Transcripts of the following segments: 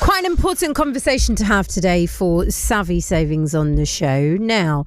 Quite an important conversation to have today for Savvy Savings on the show. Now,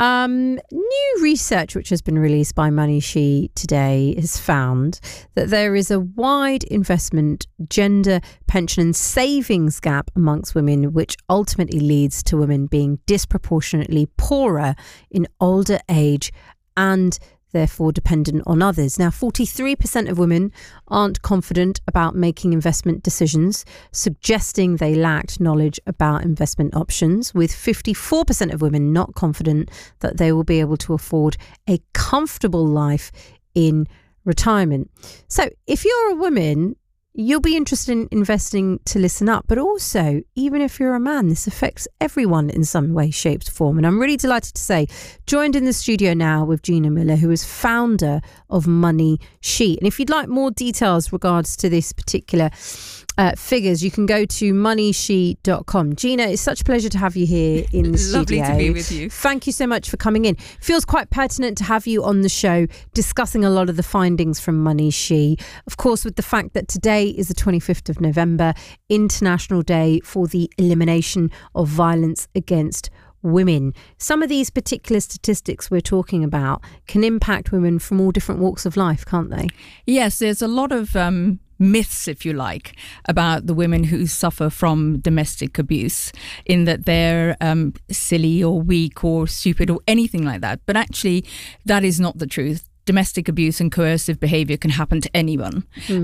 new research which has been released by Money today has found that there is a wide investment, gender, pension and savings gap amongst women, which ultimately leads to women being disproportionately poorer in older age and therefore dependent on others. Now, 43% of women aren't confident about making investment decisions, suggesting they lacked knowledge about investment options, with 54% of women not confident that they will be able to afford a comfortable life in retirement. So if you're a woman, you'll be interested in investing to listen up, but also, even if you're a man, this affects everyone in some way, shape, or form. And I'm really delighted to say, joined in the studio now with Gina Miller, who is founder of Money Sheet. And if you'd like more details regards to this particular figures, you can go to moneysheet.com. Gina, it's such a pleasure to have you here in the studio. Lovely to be with you. Thank you so much for coming in. Feels quite pertinent to have you on the show discussing a lot of the findings from Money Sheet. Of course, with the fact that today is the 25th of November, International Day for the Elimination of Violence Against Women. Some of these particular statistics we're talking about can impact women from all different walks of life, can't they? Yes, there's a lot of myths, if you like, about the women who suffer from domestic abuse, in that they're silly or weak or stupid or anything like that. But actually, that is not the truth. Domestic abuse and coercive behavior can happen to anyone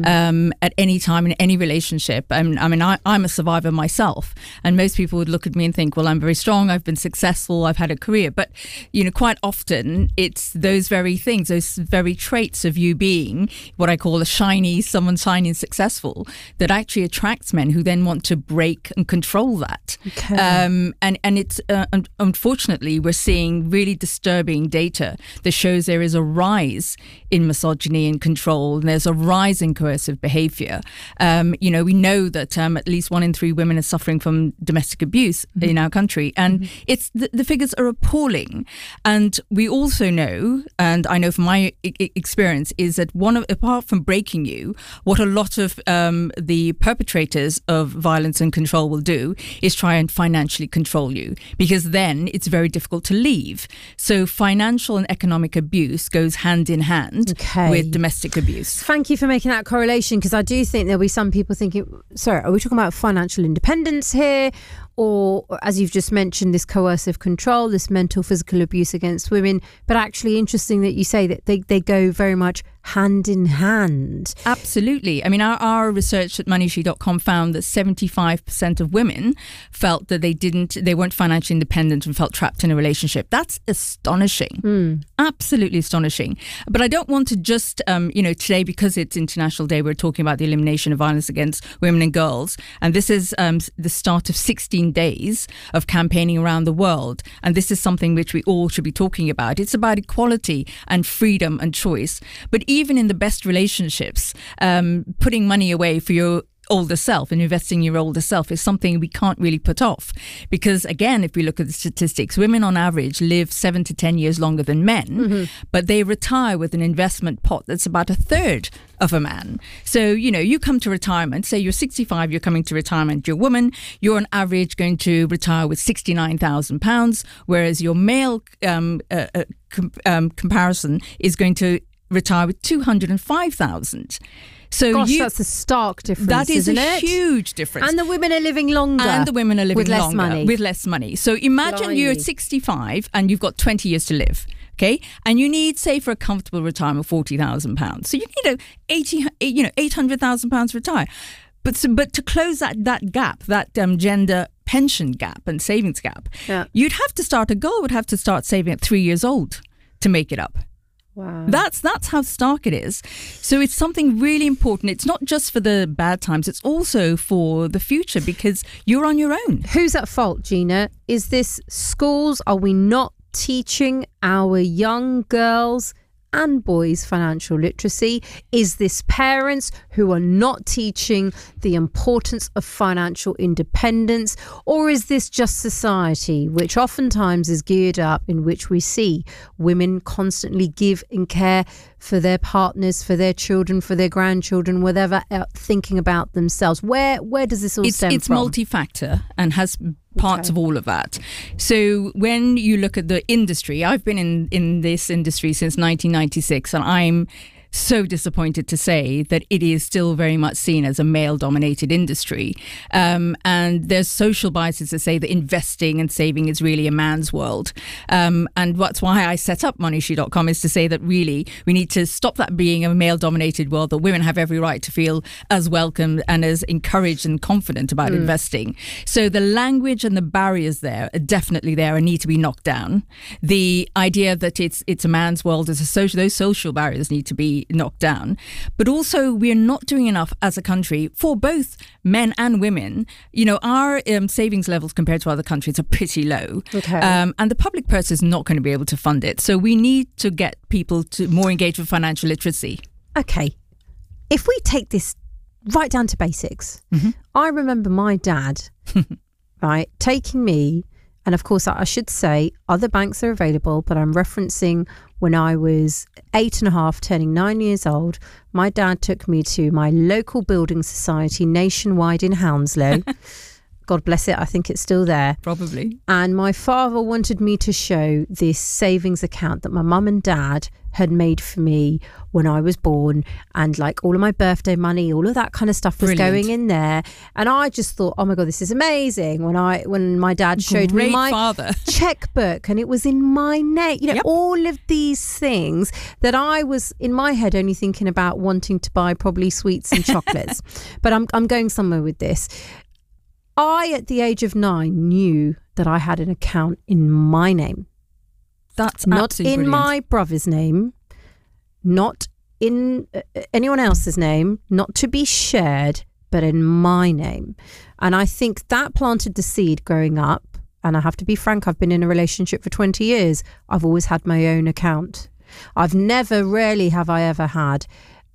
at any time in any relationship. I'm a survivor myself, and most people would look at me and think, well, I'm very strong, I've been successful, I've had a career. But, quite often it's those very things, those very traits of you being what I call someone shiny and successful, that actually attracts men who then want to break and control that. Okay. And it's unfortunately, we're seeing really disturbing data that shows there is a rise in misogyny and control, and there's a rise in coercive behavior. We know that at least 1 in 3 women are suffering from domestic abuse in our country, and it's the figures are appalling. And we also know, and I know from my experience, is that apart from breaking you, what a lot of the perpetrators of violence and control will do is try and financially control you, because then it's very difficult to leave. So financial and economic abuse goes hand in hand with domestic abuse. Thank you for making that correlation, because I do think there'll be some people thinking, sorry, are we talking about financial independence here? Or, as you've just mentioned, this coercive control, this mental, physical abuse against women. But actually interesting that you say that they go very much hand in hand. Absolutely. I mean, our research at moneysheet.com found that 75% of women felt that they weren't financially independent and felt trapped in a relationship. That's astonishing. Absolutely astonishing. But I don't want to just, today, because it's International Day, we're talking about the elimination of violence against women and girls. And this is the start of 16 days of campaigning around the world. And this is something which we all should be talking about. It's about equality and freedom and choice. But even in the best relationships, putting money away for your older self and investing in your older self is something we can't really put off, because again, if we look at the statistics, women on average live 7 to 10 years longer than men, but they retire with an investment pot that's about 1/3 of a man. So you come to retirement, say you're 65, you're coming to retirement, you're a woman, you're on average going to retire with £69,000, whereas your male comparison is going to retire with 205,000. So gosh, that's a stark difference. That is isn't a it? huge difference. And the women are living longer. with less money. With less money. So imagine you're 65 and you've got 20 years to live. Okay, and you need, say, for a comfortable retirement, £40,000. So you need £800,000 to retire. But to close that gap, that gender pension gap and savings gap, you'd have to start. A girl would have to start saving at 3 years old to make it up. Wow. That's how stark it is. So it's something really important. It's not just for the bad times, it's also for the future, because you're on your own. Who's at fault, Gina? Is this schools? Are we not teaching our young girls and boys financial literacy? Is this parents who are not teaching the importance of financial independence? Or is this just society, which oftentimes is geared up in which we see women constantly give and care for their partners, for their children, for their grandchildren, whatever, thinking about themselves? Where does this all stem from? It's multi-factor and has parts of all of that. So when you look at the industry, I've been in this industry since 1996, and I'm so disappointed to say that it is still very much seen as a male-dominated industry. And there's social biases that say that investing and saving is really a man's world. And that's why I set up MoneyShe.com, is to say that really we need to stop that being a male-dominated world, that women have every right to feel as welcome and as encouraged and confident about investing. So the language and the barriers there are definitely there and need to be knocked down. The idea that it's a man's world, as a social, those social barriers need to be knocked down. But also, we're not doing enough as a country for both men and women. You know, our savings levels compared to other countries are pretty low. Okay. And the public purse is not going to be able to fund it. So we need to get people to more engaged with financial literacy. Okay. If we take this right down to basics, I remember my dad, right, taking me, and of course I should say other banks are available, but I'm referencing when I was 8.5, turning 9 years old. My dad took me to my local building society nationwide in Hounslow. God bless it, I think it's still there. Probably. And my father wanted me to show this savings account that my mum and dad had made for me when I was born, and like all of my birthday money, all of that kind of stuff was going in there. And I just thought, oh my God, this is amazing. When my dad showed me my checkbook and it was in my name, you know, all of these things that I was in my head only thinking about wanting to buy probably sweets and chocolates. But I'm going somewhere with this. I, at the age of 9, knew that I had an account in my name. That's not in brilliant. My brother's name, not in anyone else's name, not to be shared, but in my name. And I think that planted the seed growing up. And I have to be frank, I've been in a relationship for 20 years. I've always had my own account. Rarely have I ever had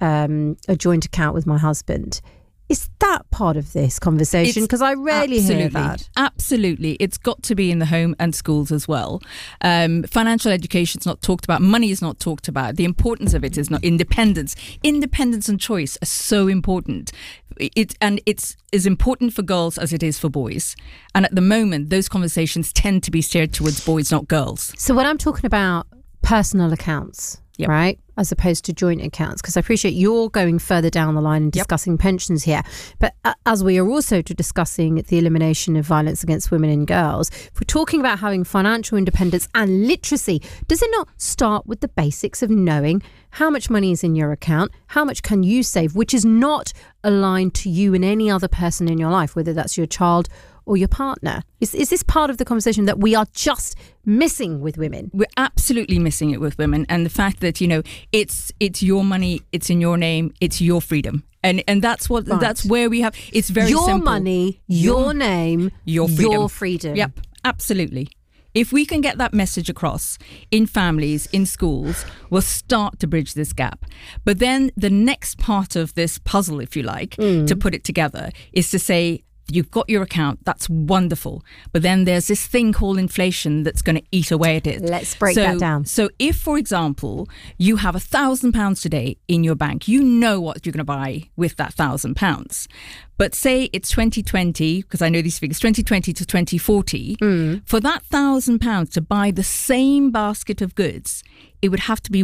a joint account with my husband. Is that part of this conversation? Because I rarely hear that. Absolutely. It's got to be in the home and schools as well. Financial education is not talked about. Money is not talked about. The importance of it is not. Independence. Independence and choice are so important. It's as important for girls as it is for boys. And at the moment, those conversations tend to be steered towards boys, not girls. So when I'm talking about personal accounts, right, as opposed to joint accounts, because I appreciate you're going further down the line and discussing pensions here, but as we are also discussing the elimination of violence against women and girls, if we're talking about having financial independence and literacy, does it not start with the basics of knowing how much money is in your account, how much can you save, which is not aligned to you and any other person in your life, whether that's your child or your partner? Is this part of the conversation that we are just missing with women? We're absolutely missing it with women. And the fact that, you know, it's your money, it's in your name, it's your freedom. And that's what that's where we have, it's very your simple. Money, your name, your freedom. Your freedom. Yep, absolutely. If we can get that message across in families, in schools, we'll start to bridge this gap. But then the next part of this puzzle, if you like, to put it together, is to say, you've got your account, that's wonderful. But then there's this thing called inflation that's going to eat away at it. Let's break that down. So if, for example, you have £1,000 today in your bank, you know what you're going to buy with that £1,000. But say it's 2020, because I know these figures, 2020 to 2040, for that £1,000 to buy the same basket of goods, it would have to be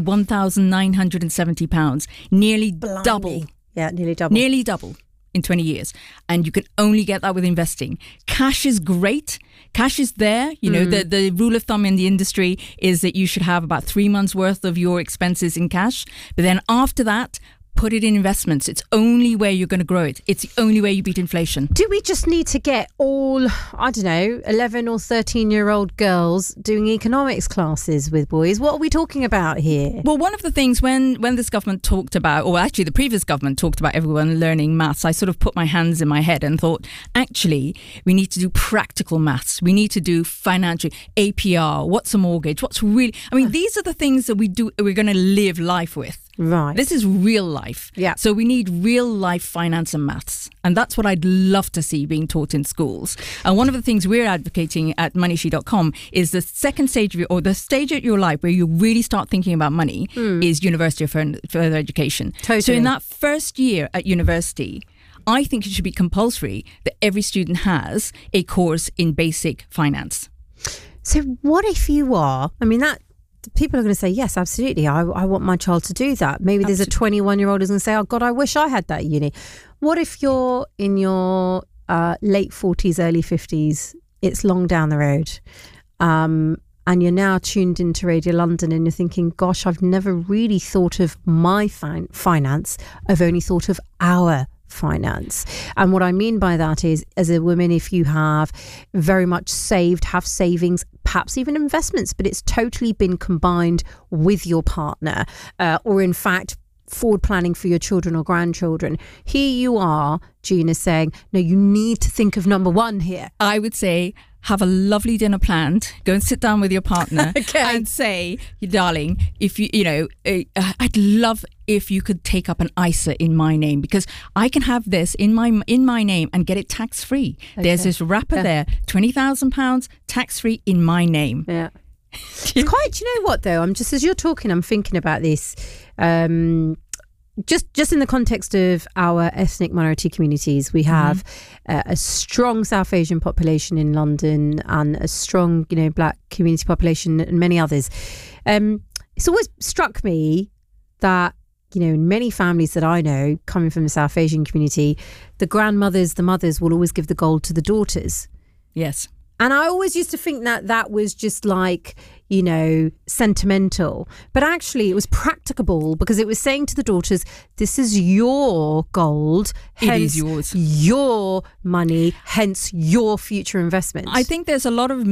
£1,970, nearly double. Yeah, nearly double. Nearly double in 20 years. And you can only get that with investing. Cash is great. Cash is there. You know, the rule of thumb in the industry is that you should have about 3 months worth of your expenses in cash. But then after that, put it in investments. It's only where you're going to grow it. It's the only way you beat inflation. Do we just need to get all, 11 or 13-year-old girls doing economics classes with boys? What are we talking about here? Well, one of the things when this government talked about, or actually the previous government talked about everyone learning maths, I sort of put my hands in my head and thought, actually, we need to do practical maths. We need to do financial, APR, what's a mortgage, what's really, these are the things that we're going to live life with. Right. This is real life. Yeah. So we need real life finance and maths. And that's what I'd love to see being taught in schools. And one of the things we're advocating at MoneyShe.com is the second stage of the stage of your life where you really start thinking about money is university or further education. Totally. So in that first year at university, I think it should be compulsory that every student has a course in basic finance. So what if you are, I mean, that people are going to say, yes, absolutely. I want my child to do that. Maybe there's a 21-year-old who's going to say, oh God, I wish I had that at uni. What if you're in your late 40s, early 50s, it's long down the road, and you're now tuned into Radio London and you're thinking, gosh, I've never really thought of my finance. I've only thought of our finance. And what I mean by that is, as a woman, if you have very much saved, have savings, perhaps even investments, but it's totally been combined with your partner, or in fact forward planning for your children or grandchildren. Here you are, Gina, saying, no, you need to think of number one here. I would say have a lovely dinner planned, go and sit down with your partner and say, darling, if I'd love if you could take up an ISA in my name, because I can have this in my name and get it tax free. Okay. There's this wrapper there, £20,000 tax free in my name. Yeah. It's quite, do you know what though? I'm just, as you're talking, I'm thinking about this. Just in the context of our ethnic minority communities, we have a strong South Asian population in London and a strong, Black community population and many others. It's always struck me that, in many families that I know, coming from the South Asian community, the grandmothers, the mothers will always give the gold to the daughters. Yes. And I always used to think that was just like, sentimental. But actually it was practicable, because it was saying to the daughters, this is your gold, hence it is yours. Your money, hence your future investment. I think there's a lot of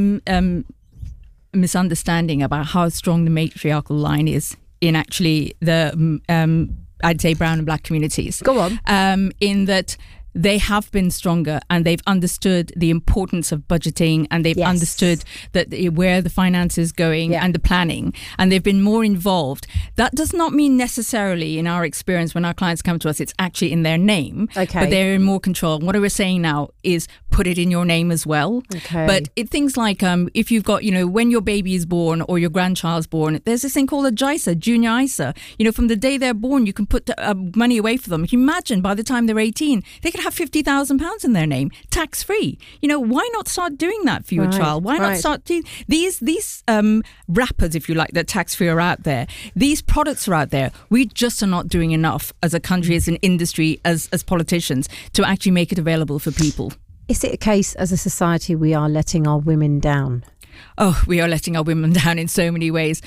misunderstanding about how strong the matriarchal line is in actually the, I'd say, brown and black communities. Go on. In that they have been stronger and they've understood the importance of budgeting, and they've understood that where the finance is going and the planning, and they've been more involved. That does not mean necessarily, in our experience, when our clients come to us, it's actually in their name, but they're in more control. What we're saying now is put it in your name as well. But things like if you've got, when your baby is born or your grandchild's born, there's this thing called a JISA, junior ISA. From the day they're born, you can put money away for them. If you imagine by the time they're 18, they could have £50,000 in their name, tax free. Why not start doing that for your child? Why not start these wrappers, if you like, that tax free are out there. These products are out there. We just are not doing enough as a country, as an industry, as politicians, to actually make it available for people. Is it a case as a society we are letting our women down? Oh, we are letting our women down in so many ways.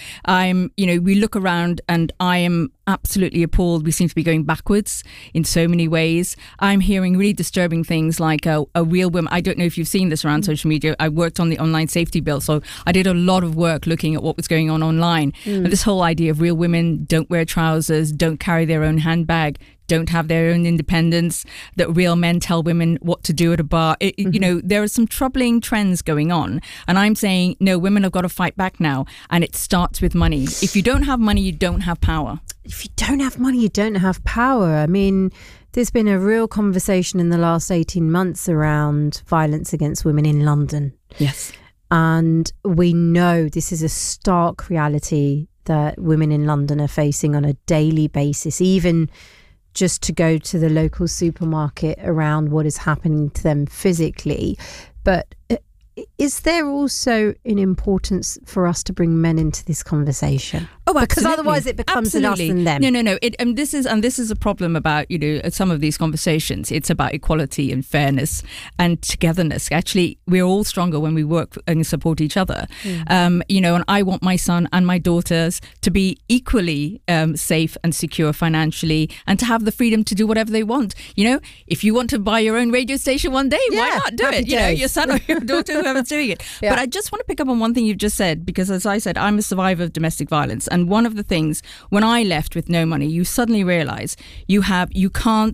We look around and I am absolutely appalled. We seem to be going backwards in so many ways. I'm hearing really disturbing things like a real woman. I don't know if you've seen this around social media. I worked on the online safety bill, so I did a lot of work looking at what was going on online. And this whole idea of real women don't wear trousers, don't carry their own handbag, don't have their own independence, that real men tell women what to do at a bar. There are some troubling trends going on. And I'm saying, no, women have got to fight back now. And it starts with money. If you don't have money, you don't have power. If you don't have money, you don't have power. I mean, there's been a real conversation in the last 18 months around violence against women in London. Yes. And we know this is a stark reality that women in London are facing on a daily basis, even just to go to the local supermarket, around what is happening to them physically. But is there also an importance for us to bring men into this conversation? Oh, absolutely. Because otherwise it becomes an us and them. No. This is a problem about some of these conversations. It's about equality and fairness and togetherness. Actually, we're all stronger when we work and support each other. And I want my son and my daughters to be equally safe and secure financially, and to have the freedom to do whatever they want. If you want to buy your own radio station one day, why not do it? Your son or your daughter, whoever's doing it. Yeah. But I just want to pick up on one thing you've just said, because as I said, I'm a survivor of domestic violence. And one of the things, when I left with no money, you suddenly realize you have no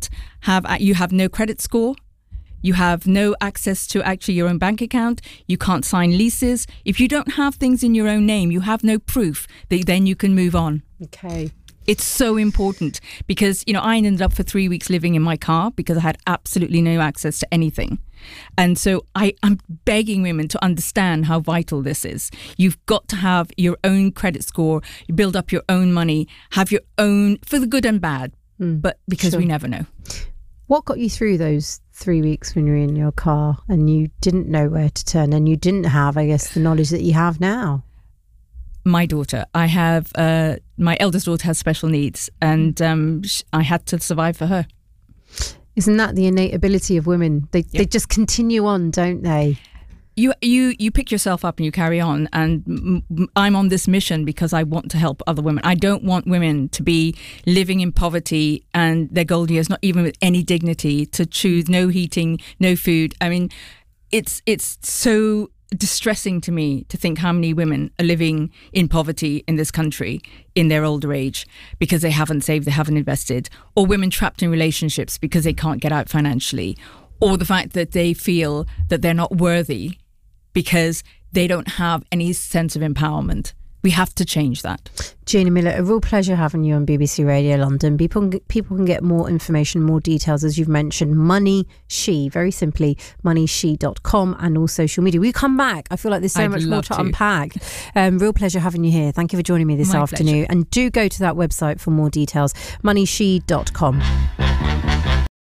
credit score. You have no access to actually your own bank account. You can't sign leases. If you don't have things in your own name, you have no proof that then you can move on. Okay. It's so important because, I ended up for 3 weeks living in my car because I had absolutely no access to anything. And so I'm begging women to understand how vital this is. You've got to have your own credit score, you build up your own money, have your own, for the good and bad, but because we never know. What got you through those 3 weeks when you were in your car and you didn't know where to turn and you didn't have, I guess, the knowledge that you have now? My daughter. I have, my eldest daughter has special needs, and I had to survive for her. Isn't that the innate ability of women? They just continue on, don't they? You pick yourself up and you carry on, and I'm on this mission because I want to help other women. I don't want women to be living in poverty and their golden years, not even with any dignity, to choose no heating, no food. I mean, it's so distressing to me to think how many women are living in poverty in this country in their older age because they haven't saved, they haven't invested, or women trapped in relationships because they can't get out financially, or the fact that they feel that they're not worthy because they don't have any sense of empowerment. We have to change that. Gina Miller, a real pleasure having you on BBC Radio London. People can get more information, more details, as you've mentioned. Money She, very simply, moneyshe.com, and all social media. Will you come back? I feel like there's so much more to unpack. Real pleasure having you here. Thank you for joining me this afternoon. And do go to that website for more details, moneyshe.com.